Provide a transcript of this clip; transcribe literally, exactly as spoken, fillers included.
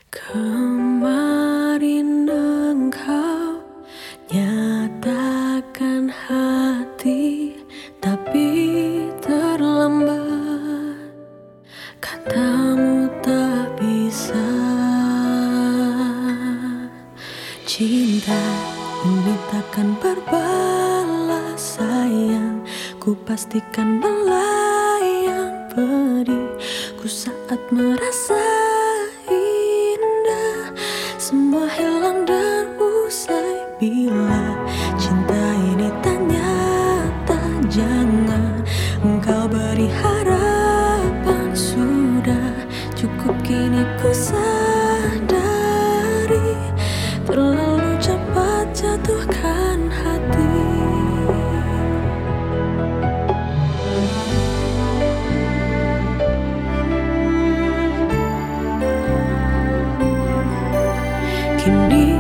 Kemarin engkau nyatakan hati, tapi terlambat. Katamu tak bisa. Cinta ini takkan berbalas sayang, ku pastikan melayang pedihku saat merasa indah. Semua hilang dan usai bila cinta ini tak nyata. Jangan engkau beri harapan, sudah cukup kini ku sadari terlalu cepat jatuhkan hati. Kini